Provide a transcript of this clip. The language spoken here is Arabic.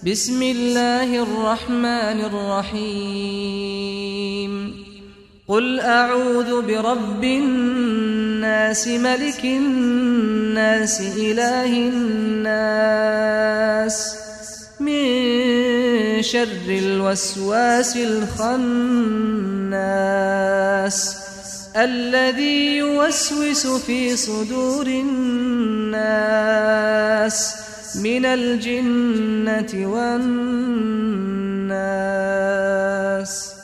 بسم الله الرحمن الرحيم قل أعوذ برب الناس ملك الناس إله الناس من شر الوسواس الخناس الذي يوسوس في صدور الناس من الجنة والناس.